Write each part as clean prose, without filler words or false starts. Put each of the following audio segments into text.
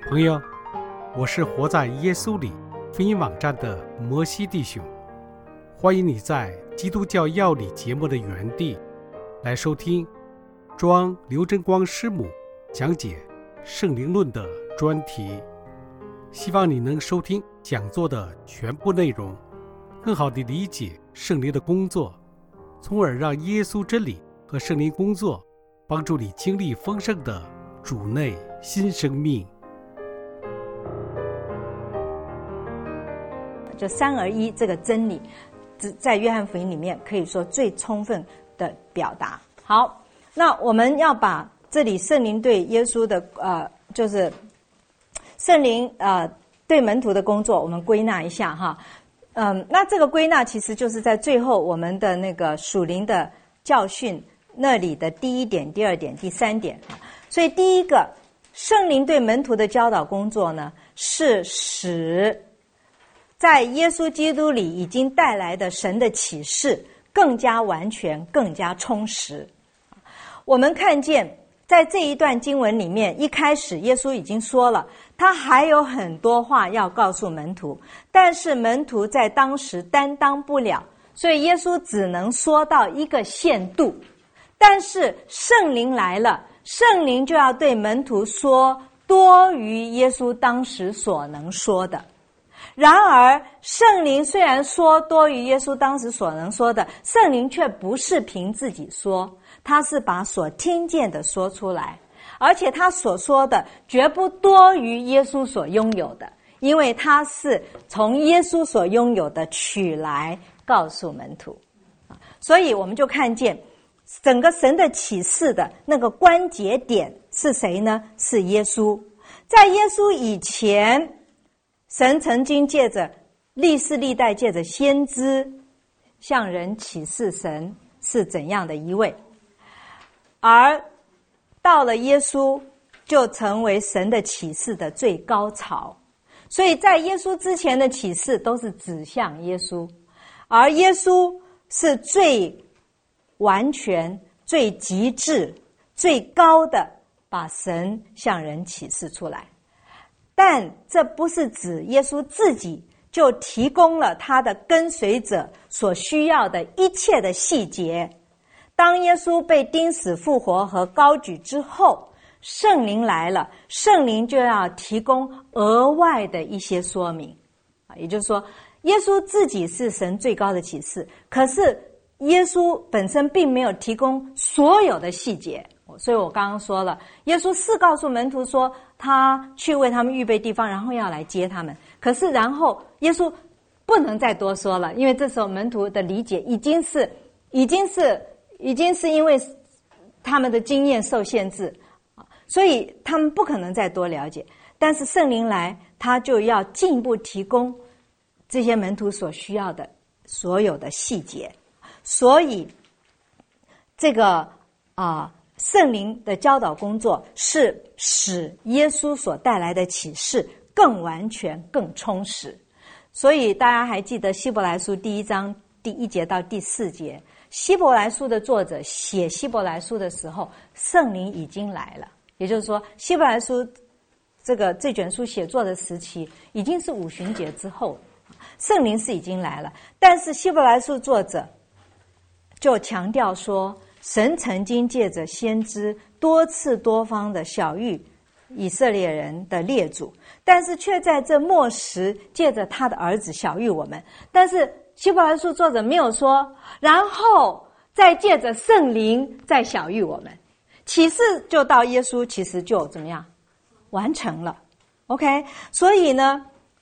朋友，我是活在耶稣里福音网站的摩西弟兄，欢迎你在基督教要理节目的原地来收听庄刘真光师母讲解圣灵论的专题，希望你能收听讲座的全部内容，更好地理解圣灵的工作，从而让耶稣真理和圣灵工作帮助你经历丰盛的主内新生命。 就三而一这个真理，在约翰福音里面可以说最充分的表达。好，那我们要把这里圣灵对耶稣的就是圣灵对门徒的工作，我们归纳一下哈。那这个归纳其实就是在最后我们的那个属灵的教训那里的第一点、第二点、第三点。所以第一个，圣灵对门徒的教导工作呢，是使在耶稣基督里已经带来的神的启示更加完全、更加充实。我们看见在这一段经文里面，一开始耶稣已经说了，他还有很多话要告诉门徒，但是门徒在当时担当不了，所以耶稣只能说到一个限度。但是圣灵来了，圣灵就要对门徒说多于耶稣当时所能说的。然而圣灵虽然说多于耶稣当时所能说的，圣灵却不是凭自己说，他是把所听见的说出来，而且他所说的绝不多于耶稣所拥有的，因为他是从耶稣所拥有的取来告诉门徒。所以我们就看见整个神的启示的那个关节点是谁呢？是耶稣。在耶稣以前，神曾经借着历世历代借着先知向人启示神是怎样的一位，而到了耶稣就成为神的启示的最高潮。所以在耶稣之前的启示都是指向耶稣，而耶稣是最完全、最极致、最高的把神向人启示出来。但这不是指耶稣自己就提供了他的跟随者所需要的一切的细节。当耶稣被钉死、复活和高举之后，圣灵来了，圣灵就要提供额外的一些说明。也就是说，耶稣自己是神最高的启示，可是耶稣本身并没有提供所有的细节。所以我刚刚说了，耶稣是告诉门徒说他去为他们预备地方，然后要来接他们。可是然后耶稣不能再多说了，因为这时候门徒的理解已经是因为他们的经验受限制，所以他们不可能再多了解。但是圣灵来，他就要进一步提供这些门徒所需要的所有的细节。所以这个圣灵的教导工作是使耶稣所带来的启示更完全、更充实。所以大家还记得希伯来书第1章第1节到第4节，希伯来书的作者写希伯来书的时候，圣灵已经来了。也就是说，希伯来书这卷书写作的时期已经是五旬节之后，圣灵是已经来了。但是希伯来书作者就强调说，神曾经借着先知多次多方的晓谕以色列人的列祖，但是却在这末时借着他的儿子晓谕我们。但是希伯来书作者没有说然后再借着圣灵再晓谕我们，启示就到耶稣，其实就怎么样完成了。 OK， 所以呢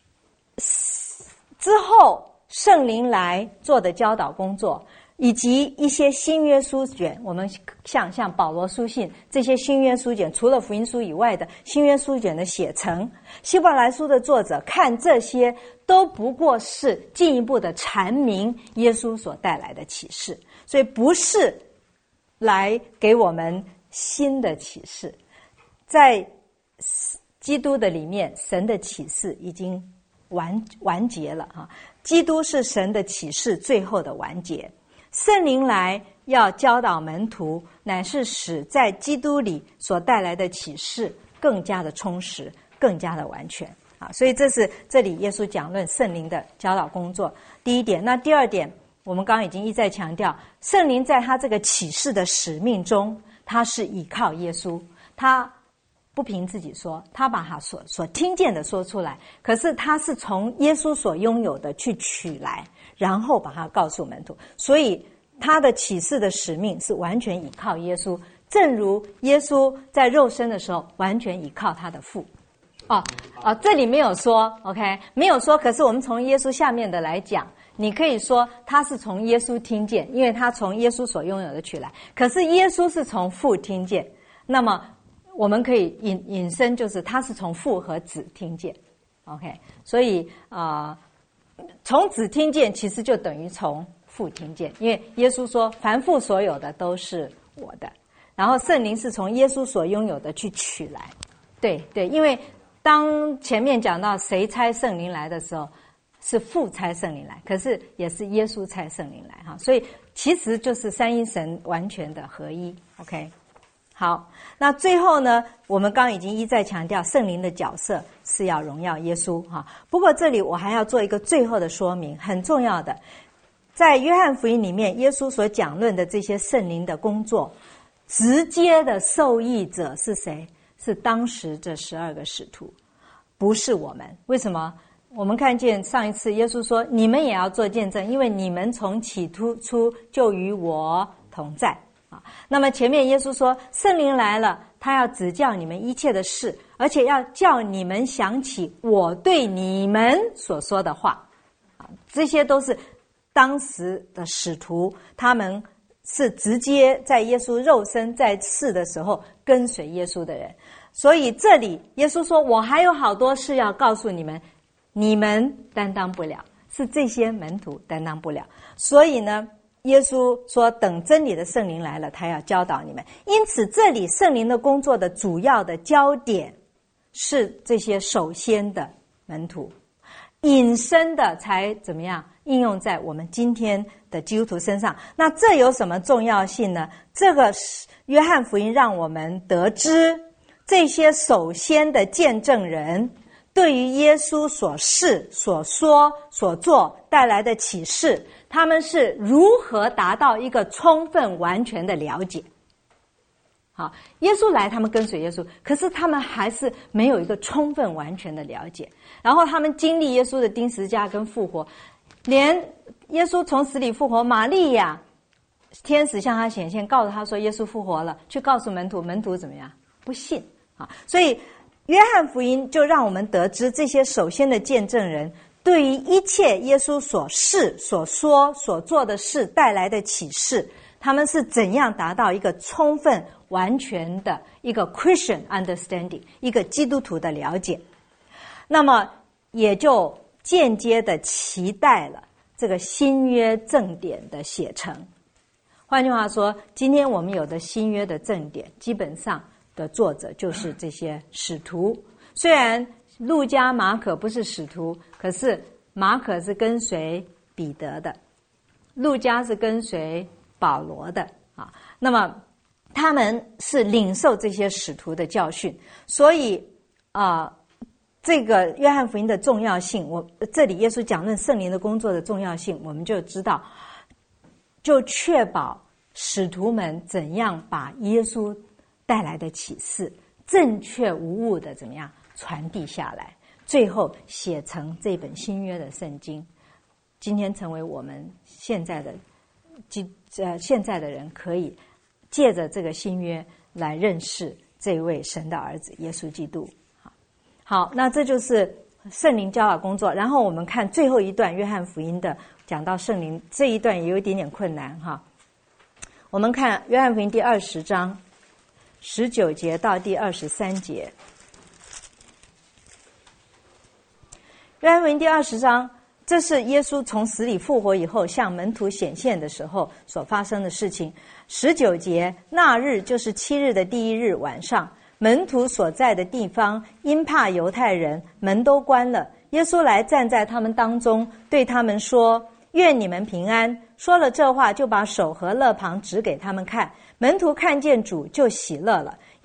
之后圣灵来做的教导工作，以及一些新约书卷，我们像保罗书信这些新约书卷，除了福音书以外的新约书卷的写成，希伯来书的作者看这些都不过是进一步的阐明耶稣所带来的启示，所以不是来给我们新的启示。在基督的里面，神的启示已经完结了啊！基督是神的启示最后的完结。圣灵来要教导门徒，乃是使在基督里所带来的启示更加的充实， 更加的完全啊。所以这是这里耶稣讲论圣灵的教导工作第一点。那第二点，我们刚刚已经一再强调，圣灵在他这个启示的使命中，他是依靠耶稣，他不凭自己说，他把他所听见的说出来，可是他是从耶稣所拥有的去取来，然后把它告诉门徒。所以他的启示的使命是完全依靠耶稣，正如耶稣在肉身的时候完全依靠他的父。这里没有说 OK， 没有说，可是我们从耶稣下面的来讲，你可以说他是从耶稣听见，因为他从耶稣所拥有的取来，可是耶稣是从父听见，那么我们可以引申，就是他是从父和子听见 OK， 所以从子听见其实就等于从父听见，因为耶稣说凡父所有的都是我的，然后圣灵是从耶稣所拥有的去取来。对，因为当前面讲到谁差圣灵来的时候，是父差圣灵来，可是也是耶稣差圣灵来哈，所以其实就是三一神完全的合一 OK。 好，那最后呢，我们刚刚已经一再强调圣灵的角色是要荣耀耶稣哈。不过这里我还要做一个最后的说明，很重要的，在约翰福音里面耶稣所讲论的这些圣灵的工作，直接的受益者是谁？是当时这12个使徒，不是我们。为什么？我们看见上一次耶稣说你们也要做见证，因为你们从起初就与我同在啊。那么前面耶稣说圣灵来了，他要指教你们一切的事，而且要叫你们想起我对你们所说的话啊。这些都是当时的使徒，他们是直接在耶稣肉身在世的时候跟随耶稣的人。所以这里耶稣说我还有好多事要告诉你们，你们担当不了，是这些门徒担当不了。所以呢，耶稣说等真理的圣灵来了，他要教导你们。因此这里圣灵的工作的主要的焦点是这些首先的门徒，引申的才怎么样应用在我们今天的基督徒身上。那这有什么重要性呢？这个约翰福音让我们得知这些首先的见证人对于耶稣所示、所说、所做带来的启示，他们是如何达到一个充分完全的了解。好，耶稣来，他们跟随耶稣，可是他们还是没有一个充分完全的了解。然后他们经历耶稣的钉十字架跟复活，连耶稣从死里复活，玛利亚天使向他显现，告诉他说耶稣复活了，去告诉门徒，门徒怎么样？不信啊！所以约翰福音就让我们得知这些首先的见证人对于一切耶稣所示、所说、所做的事带来的启示，他们是怎样达到一个充分完全的一个 Christian understanding， 一个基督徒的了解。那么也就间接的期待了这个新约正典的写成。换句话说，今天我们有的新约的正典基本上的作者就是这些使徒。虽然路加、马可不是使徒，可是马可是跟随彼得的，路加是跟随保罗的啊。那么他们是领受这些使徒的教训，所以这个约翰福音的重要性，这里耶稣讲论圣灵的工作的重要性，我们就知道，就确保使徒们怎样把耶稣带来的启示正确无误的怎么样传递下来，最后写成这本新约的圣经，今天成为我们现在的人可以借着这个新约来认识这位神的儿子耶稣基督。好，那这就是圣灵教导工作。然后我们看最后一段约翰福音的讲到圣灵，这一段也有一点点困难哈。我们看约翰福音第20章19节到第23节。约翰福音第20章，这是耶稣从死里复活以后向门徒显现的时候所发生的事情。19节，那日就是7日的第1日晚上，门徒所在的地方因怕犹太人，门都关了。耶稣来站在他们当中，对他们说：愿你们平安。说了这话，就把手和肋旁指给他们看。门徒看见主就喜乐了。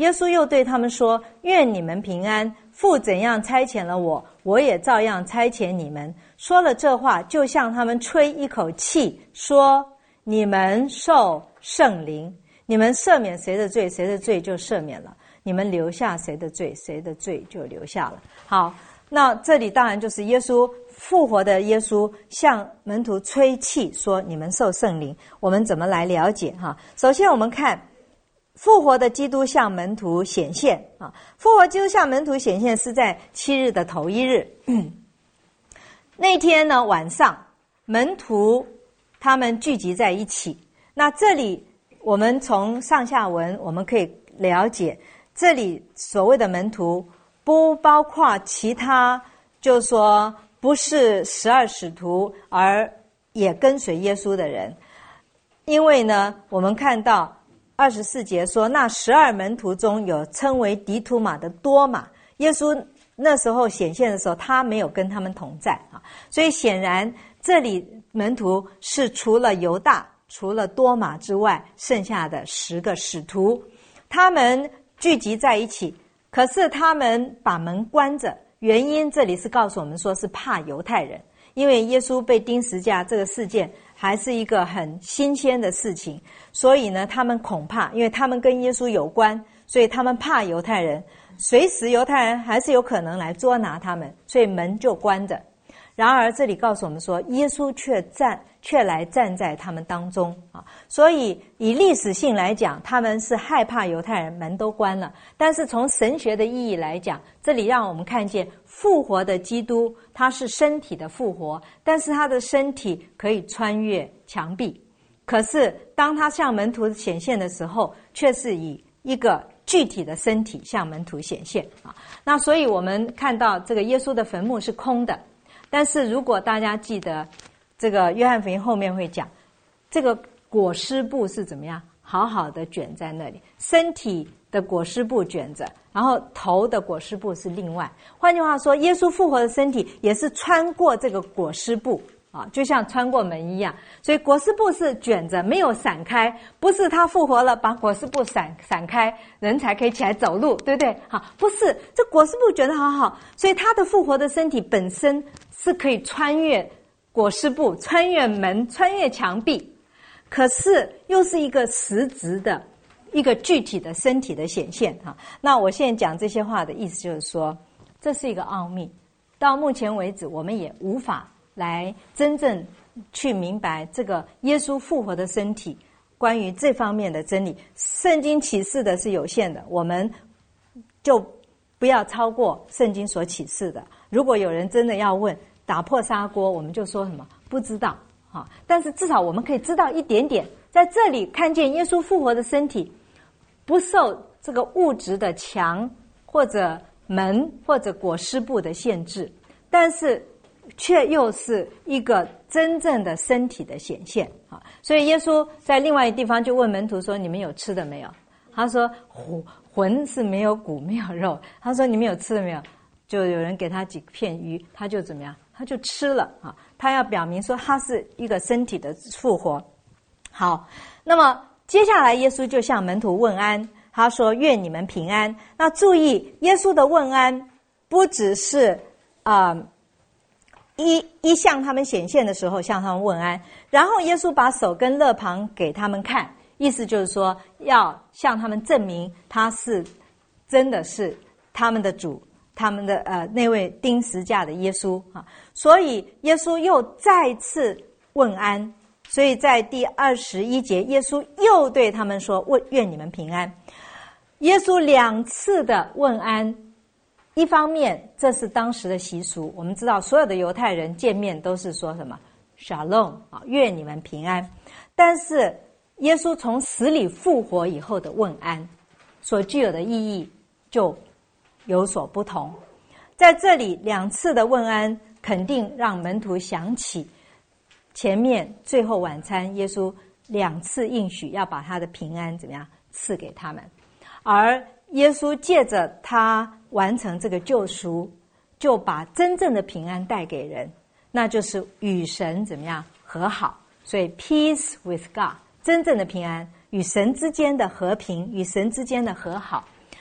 耶稣又对他们说：愿你们平安，父怎样差遣了我，我也照样差遣你们。说了这话，就向他们吹一口气，说：你们受圣灵，你们赦免谁的罪，谁的罪就赦免了；你们留下谁的罪，谁的罪就留下了。好，那这里当然就是耶稣复活的耶稣向门徒吹气说：你们受圣灵。我们怎么来了解哈？首先我们看复活的基督向门徒显现啊，复活基督向门徒显现是在7日的头1日。那天呢晚上，门徒他们聚集在一起。那这里我们从上下文我们可以了解，这里所谓的门徒不包括其他，就是说不是12使徒而也跟随耶稣的人。因为呢我们看到24节说，那12门徒中有称为迪图马的多马，耶稣那时候显现的时候他没有跟他们同在啊，所以显然这里门徒是除了犹大除了多马之外剩下的10个使徒，他们聚集在一起，可是他们把门关着，原因这里是告诉我们说是怕犹太人，因为耶稣被钉十字架这个事件还是一个很新鲜的事情，所以呢他们恐怕，因为他们跟耶稣有关，所以他们怕犹太人，随时犹太人还是有可能来捉拿他们，所以门就关着。然而这里告诉我们说，耶稣却来站在他们当中啊，所以以历史性来讲，他们是害怕犹太人，门都关了。但是从神学的意义来讲，这里让我们看见复活的基督，他是身体的复活，但是他的身体可以穿越墙壁。可是当他向门徒显现的时候，却是以一个具体的身体向门徒显现啊。那所以我们看到这个耶稣的坟墓是空的，但是如果大家记得这个约翰福音后面会讲，这个裹尸布是怎么样好好的卷在那里，身体的裹尸布卷着，然后头的裹尸布是另外。换句话说，耶稣复活的身体也是穿过这个裹尸布啊，就像穿过门一样，所以裹尸布是卷着，没有散开，不是他复活了把裹尸布散开，人才可以起来走路，对不对？好，不是，这裹尸布卷得好好，所以他的复活的身体本身是可以穿越裹尸布，穿越门，穿越墙壁，可是又是一个实质的一个具体的身体的显现哈。那我现在讲这些话的意思就是说，这是一个奥秘，到目前为止我们也无法来真正去明白这个耶稣复活的身体关于这方面的真理。圣经启示的是有限的，我们就不要超过圣经所启示的。如果有人真的要问打破砂锅，我们就说什么不知道啊。但是至少我们可以知道一点点，在这里看见耶稣复活的身体不受这个物质的墙或者门或者裹尸布的限制，但是却又是一个真正的身体的显现啊！所以耶稣在另外一个地方就问门徒说：“你们有吃的没有？”他说：“魂是没有骨没有肉。”他说：“你们有吃的没有？”就有人给他几片鱼，他就怎么样？他就吃了啊！他要表明说他是一个身体的复活。好，那么接下来耶稣就向门徒问安，他说：“愿你们平安。”那注意，耶稣的问安不只是一向他们显现的时候向他们问安，然后耶稣把手跟肋旁给他们看，意思就是说要向他们证明他是真的是他们的主，他们的那位钉十字架的耶稣啊。所以耶稣又再次问安，所以在第21节耶稣又对他们说：“愿你们平安。”耶稣2次的问安，一方面这是当时的习俗，我们知道所有的犹太人见面都是说什么 Shalom 啊，愿你们平安。但是耶稣从死里复活以后的问安所具有的意义就有所不同。在这里2次的问安肯定让门徒想起前面最后晚餐耶稣2次应许要把他的平安怎么样赐给他们，而耶稣借着他完成这个救赎，就把真正的平安带给人，那就是与神怎么样和好。所以 peace with God， 真正的平安，与神之间的和平，与神之间的和好。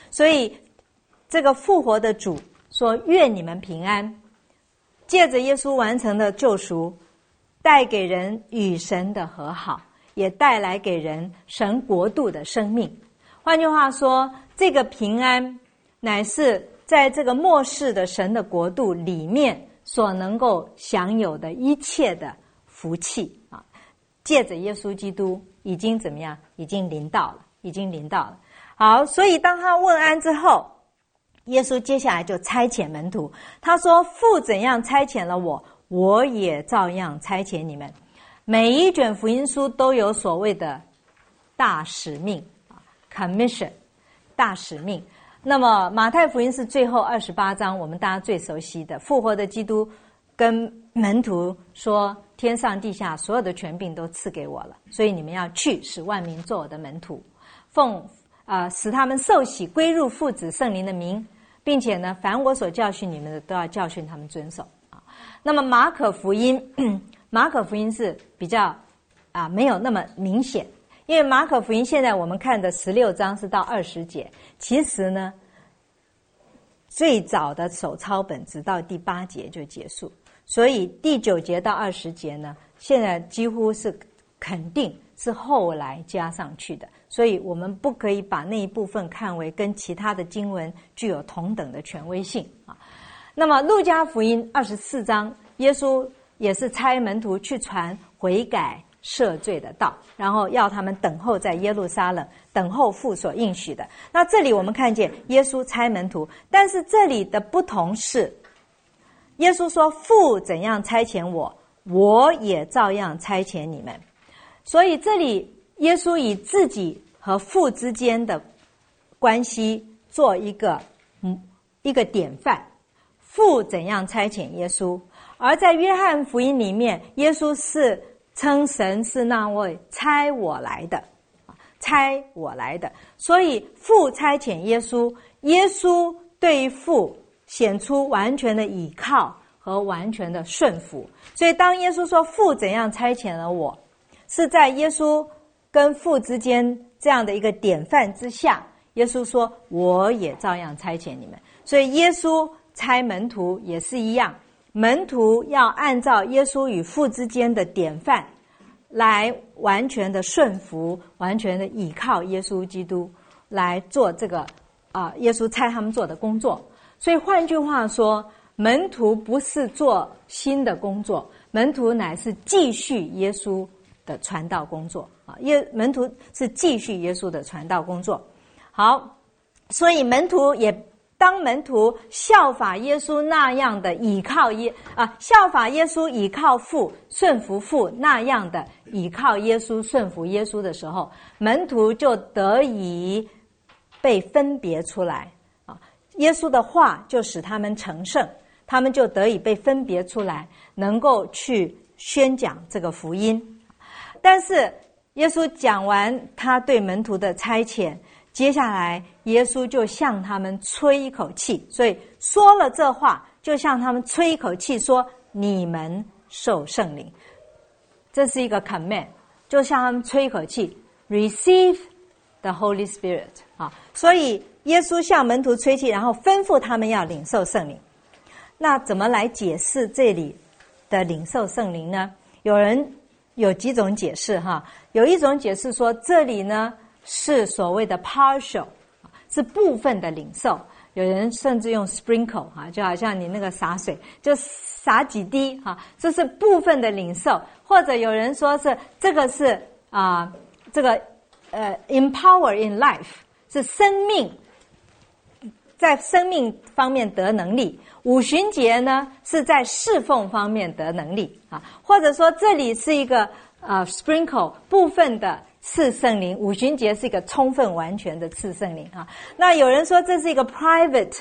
所以这个复活的主说愿你们平安，借着耶稣完成的救赎，带给人与神的和好，也带来给人神国度的生命。换句话说，这个平安乃是在这个末世的神的国度里面所能够享有的一切的福气啊，借着耶稣基督已经怎么样？已经临到了。好，所以当他问安之后，耶稣接下来就差遣门徒。他说：“父怎样差遣了我，我也照样差遣你们。”每一卷福音书都有所谓的大使命 commission 大使命。那么马太福音是最后28章，我们大家最熟悉的复活的基督跟门徒说：“天上地下所有的权柄都赐给我了，所以你们要去，使万民做我的门徒，使他们受洗归入父子圣灵的名，并且呢，凡我所教训你们的，都要教训他们遵守。”那么马可福音是比较没有那么明显，因为马可福音现在我们看的16章是到20节，其实呢，最早的手抄本直到第8节就结束，所以第9节到20节呢，现在几乎是肯定是后来加上去的，所以我们不可以把那一部分看为跟其他的经文具有同等的权威性啊。那么路加福音24章，耶稣也是差门徒去传悔改赦罪的道，然后要他们等候在耶路撒冷，等候父所应许的。那这里我们看见耶稣差门徒，但是这里的不同是，耶稣说父怎样差遣我，我也照样差遣你们。所以这里耶稣以自己和父之间的关系做一个典范，父怎样差遣耶稣。而在约翰福音里面，耶稣是称神是那位差我来的，所以父差遣耶稣，耶稣对于父显出完全的倚靠和完全的顺服。所以当耶稣说父怎样差遣了我，是在耶稣跟父之间这样的一个典范之下，耶稣说我也照样差遣你们。所以耶稣差门徒也是一样，门徒要按照耶稣与父之间的典范来完全的顺服，完全的倚靠耶稣基督，来做这个耶稣差他们做的工作。所以换句话说，门徒不是做新的工作，门徒乃是继续耶稣的传道工作门徒是继续耶稣的传道工作。好，所以当门徒效法耶稣那样的效法耶稣倚靠父顺服父那样的倚靠耶稣顺服耶稣的时候，门徒就得以被分别出来耶稣的话就使他们成圣，他们就得以被分别出来，能够去宣讲这个福音。但是耶稣讲完他对门徒的差遣，接下来耶稣就向他们吹一口气，所以说了这话就向他们吹一口气，说你们受圣灵。这是一个 command， 就向他们吹一口气 receive the Holy Spirit 所以耶稣向门徒吹气，然后吩咐他们要领受圣灵。那怎么来解释这里的领受圣灵呢？有几种解释有一种解释说这里呢是所谓的 partial， 是部分的领受。有人甚至用 sprinkle 就好像你那个洒水，就洒几滴这是部分的领受。或者有人说是这个是empower in life， 是生命，在生命方面得能力。五旬节呢是在侍奉方面得能力或者说这里是一个sprinkle 部分的赐圣灵，五旬节是一个充分完全的赐圣灵那有人说这是一个 private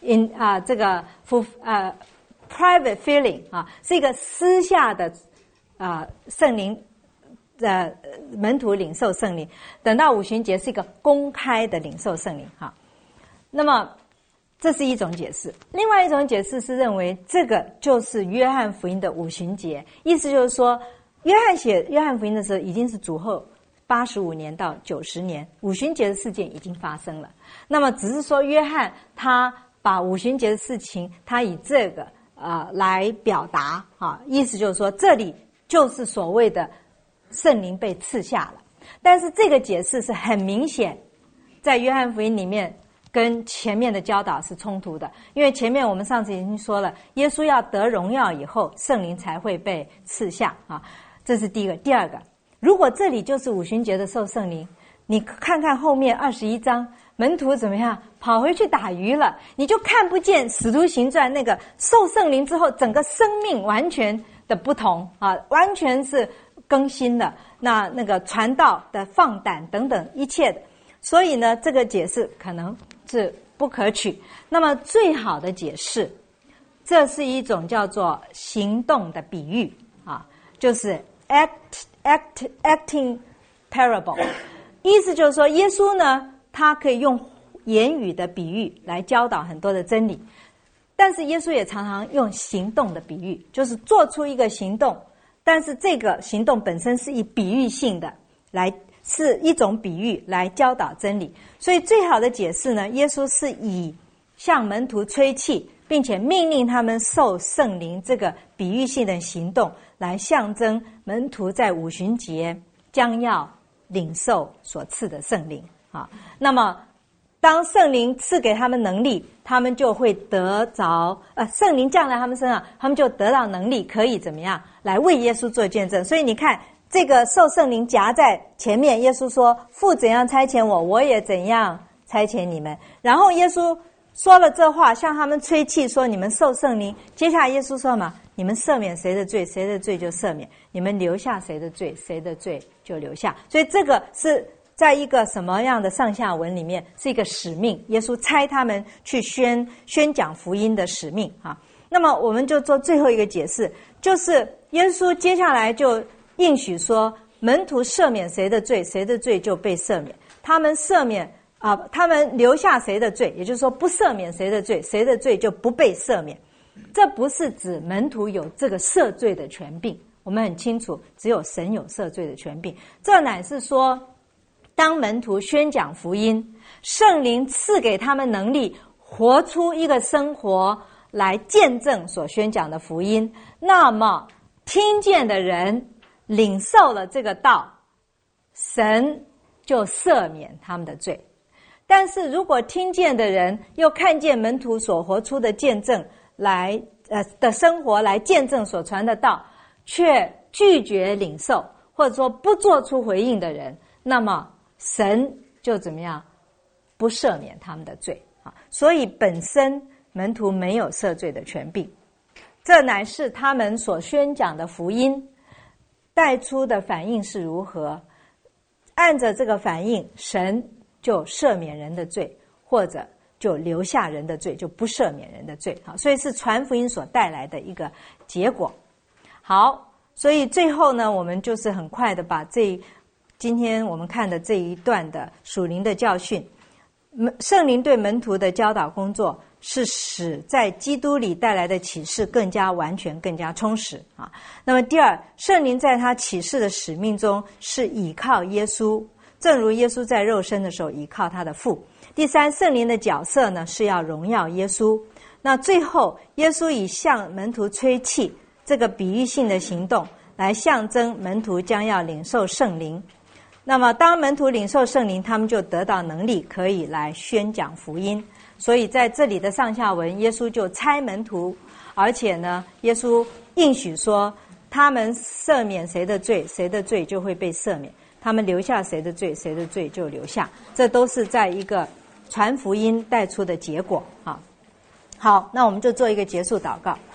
private feeling 是一个私下的圣灵门徒领受圣灵，等到五旬节是一个公开的领受圣灵那么这是一种解释。另外一种解释是认为这个就是约翰福音的五旬节，意思就是说约翰福音的时候已经是主后 85年到90年，五旬节的事件已经发生了。那么只是说约翰他把五旬节的事情，他以这个来表达啊，意思就是说这里就是所谓的圣灵被赐下了。但是这个解释是很明显，在约翰福音里面跟前面的教导是冲突的，因为前面我们上次已经说了，耶稣要得荣耀以后，圣灵才会被赐下啊，这是第一个。第二个，如果这里就是五旬节的受圣灵，你看看后面21章，门徒怎么样？跑回去打鱼了，你就看不见使徒行传那个受圣灵之后，整个生命完全的不同啊，完全是更新了。那个传道的放胆等等一切的，所以呢，这个解释可能是不可取。那么最好的解释，这是一种叫做行动的比喻啊，就是 acting parable， 意思就是说，耶稣呢，他可以用言语的比喻来教导很多的真理，但是耶稣也常常用行动的比喻，就是做出一个行动，但是这个行动本身是以比喻性的是一种比喻来教导真理。所以最好的解释呢，耶稣是以向门徒吹气，并且命令他们受圣灵这个比喻性的行动，来象征门徒在五旬节将要领受所赐的圣灵啊。那么当圣灵赐给他们能力，他们就会得着圣灵降在他们身上，他们就得到能力，可以怎么样来为耶稣做见证。所以你看，这个受圣灵夹在前面，耶稣说父怎样差遣我，我也怎样差遣你们。然后耶稣说了这话，向他们吹气说你们受圣灵。接下来耶稣说什么？你们赦免谁的罪，谁的罪就赦免；你们留下谁的罪，谁的罪就留下。所以这个是在一个什么样的上下文里面，是一个使命，耶稣差他们去宣讲福音的使命啊。那么我们就做最后一个解释，就是耶稣接下来就应许说，门徒赦免谁的罪，谁的罪就被赦免；他们赦免他们留下谁的罪，也就是说不赦免谁的罪，谁的罪就不被赦免。这不是指门徒有这个赦罪的权柄，我们很清楚，只有神有赦罪的权柄。这乃是说，当门徒宣讲福音，圣灵赐给他们能力，活出一个生活来见证所宣讲的福音，那么听见的人领受了这个道，神就赦免他们的罪。但是如果听见的人又看见门徒所活出的见证的生活来见证所传的道，却拒绝领受，或者说不做出回应的人，那么神就怎么样？不赦免他们的罪啊！所以本身门徒没有赦罪的权柄，这乃是他们所宣讲的福音带出的反应是如何，按着这个反应，神就赦免人的罪，或者就留下人的罪，就不赦免人的罪。好，所以是传福音所带来的一个结果。好，所以最后呢，我们就是很快的把今天我们看的这一段的属灵的教训，圣灵对门徒的教导工作是使在基督里带来的启示更加完全、更加充实啊。那么第二，圣灵在他启示的使命中是倚靠耶稣，正如耶稣在肉身的时候倚靠他的父。第三，圣灵的角色呢是要荣耀耶稣。那最后，耶稣以向门徒吹气这个比喻性的行动来象征门徒将要领受圣灵。那么当门徒领受圣灵，他们就得到能力，可以来宣讲福音。所以在这里的上下文，耶稣就差门徒，而且呢，耶稣应许说，他们赦免谁的罪，谁的罪就会被赦免；他们留下谁的罪，谁的罪就留下。这都是在一个传福音带出的结果啊。好，那我们就做一个结束祷告。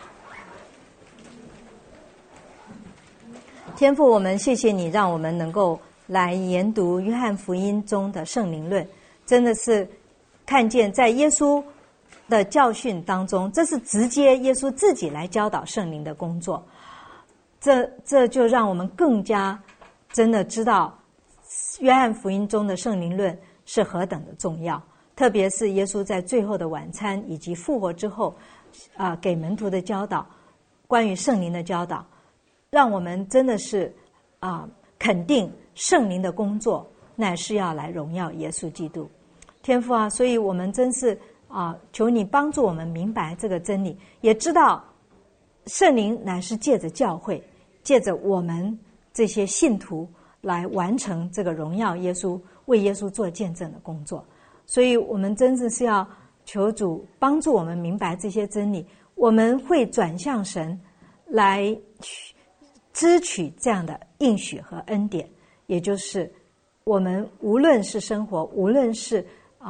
天父，我们谢谢你，让我们能够来研读约翰福音中的圣灵论，真的是看见在耶稣的教训当中，这是直接耶稣自己来教导圣灵的工作。这就让我们更加真的知道约翰福音中的圣灵论是何等的重要，特别是耶稣在最后的晚餐以及复活之后给门徒的教导，关于圣灵的教导，让我们真的是肯定圣灵的工作乃是要来荣耀耶稣基督。天父啊，所以我们真是求你帮助我们明白这个真理，也知道圣灵乃是借着教会，借着我们这些信徒来完成这个荣耀耶稣、为耶稣做见证的工作。所以我们真的是要求主帮助我们明白这些真理，我们会转向神来支取这样的应许和恩典，也就是我们无论是生活，无论是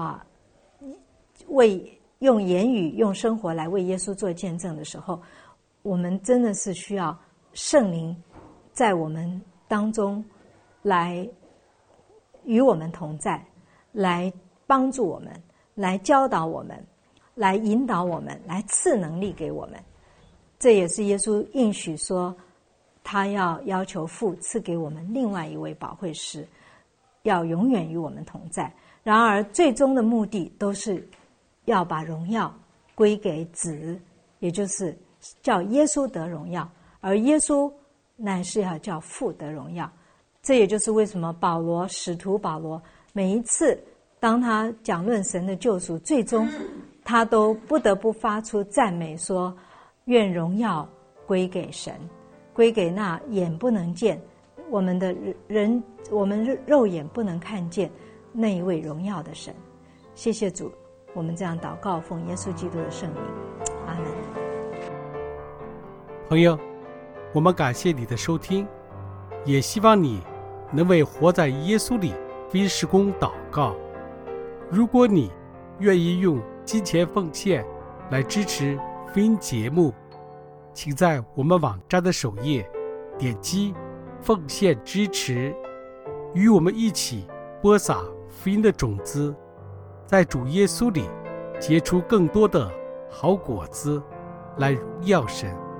为用言语、用生活来为耶稣做见证的时候，我们真的是需要圣灵在我们当中来与我们同在，来帮助我们，来教导我们，来引导我们，来赐能力给我们。这也是耶稣应许说他要求父赐给我们另外一位保惠师，要永远与我们同在。然而最终的目的都是要把荣耀归给子，也就是叫耶稣得荣耀，而耶稣乃是要叫父得荣耀。这也就是为什么使徒保罗每一次当他讲论神的救赎，最终他都不得不发出赞美，说愿荣耀归给神，归给那眼不能见，我们肉眼不能看见那一位荣耀的神。谢谢主，我们这样祷告，奉耶稣基督的圣名，阿们。 朋友，我们感谢你的收听，也希望你能为活在耶稣里福音事工祷告。如果你愿意用金钱奉献来支持福音节目，请在我们网站的首页点击奉献支持，与我们一起播撒福音的种子，在主耶稣里结出更多的好果子，来荣耀神。